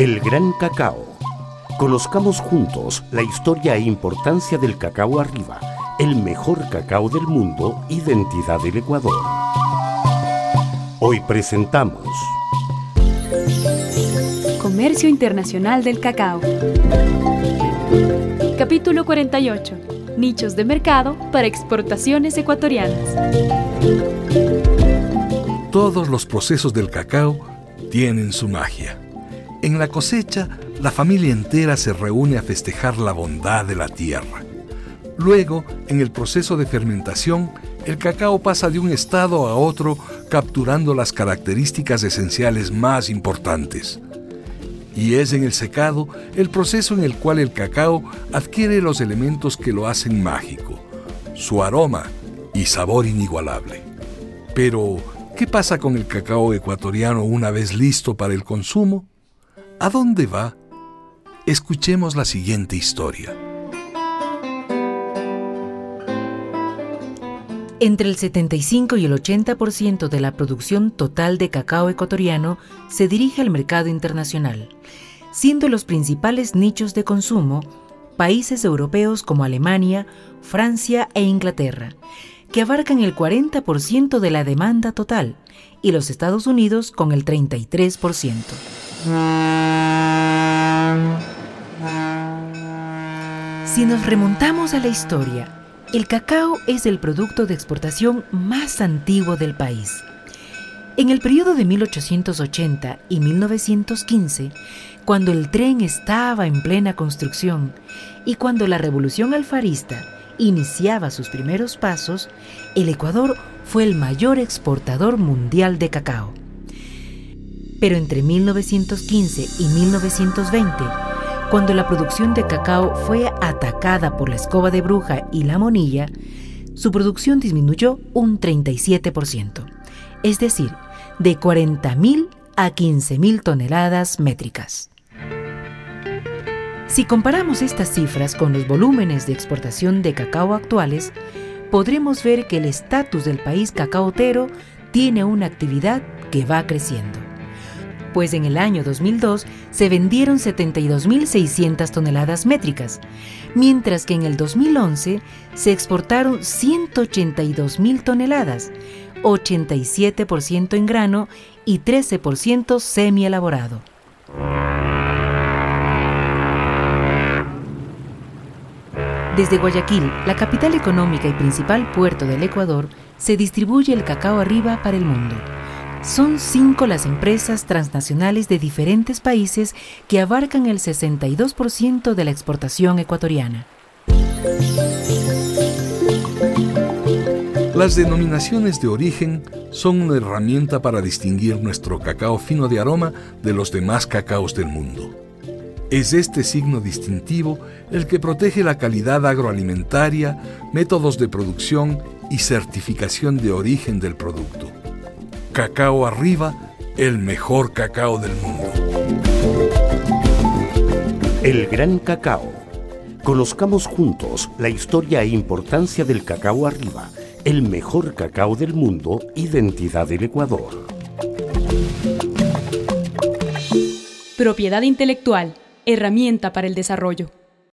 El gran cacao. Conozcamos juntos la historia e importancia del cacao arriba, el mejor cacao del mundo, identidad del Ecuador. Hoy presentamos Comercio Internacional del Cacao. Capítulo 48. Nichos de mercado para exportaciones ecuatorianas. Todos los procesos del cacao tienen su magia. En la cosecha, la familia entera se reúne a festejar la bondad de la tierra. Luego, en el proceso de fermentación, el cacao pasa de un estado a otro, capturando las características esenciales más importantes. Y es en el secado el proceso en el cual el cacao adquiere los elementos que lo hacen mágico, su aroma y sabor inigualable. Pero, ¿qué pasa con el cacao ecuatoriano una vez listo para el consumo? ¿A dónde va? Escuchemos la siguiente historia. Entre el 75 y el 80% de la producción total de cacao ecuatoriano se dirige al mercado internacional, siendo los principales nichos de consumo países europeos como Alemania, Francia e Inglaterra, que abarcan el 40% de la demanda total, y los Estados Unidos con el 33%. Si nos remontamos a la historia, el cacao es el producto de exportación más antiguo del país. En el periodo de 1880 y 1915, cuando el tren estaba en plena construcción y cuando la revolución alfarista iniciaba sus primeros pasos, el Ecuador fue el mayor exportador mundial de cacao. Pero entre 1915 y 1920, cuando la producción de cacao fue atacada por la escoba de bruja y la monilla, su producción disminuyó un 37%, es decir, de 40.000 a 15.000 toneladas métricas. Si comparamos estas cifras con los volúmenes de exportación de cacao actuales, podremos ver que el estatus del país cacaotero tiene una actividad que va creciendo. Pues en el año 2002 se vendieron 72.600 toneladas métricas, mientras que en el 2011 se exportaron 182.000 toneladas, 87% en grano y 13% semi-elaborado. Desde Guayaquil, la capital económica y principal puerto del Ecuador, se distribuye el cacao arriba para el mundo. Son 5 las empresas transnacionales de diferentes países que abarcan el 62% de la exportación ecuatoriana. Las denominaciones de origen son una herramienta para distinguir nuestro cacao fino de aroma de los demás cacaos del mundo. Es este signo distintivo el que protege la calidad agroalimentaria, métodos de producción y certificación de origen del producto. Cacao arriba, el mejor cacao del mundo. El gran cacao. Conozcamos juntos la historia e importancia del cacao arriba, el mejor cacao del mundo, identidad del Ecuador. Propiedad intelectual, herramienta para el desarrollo.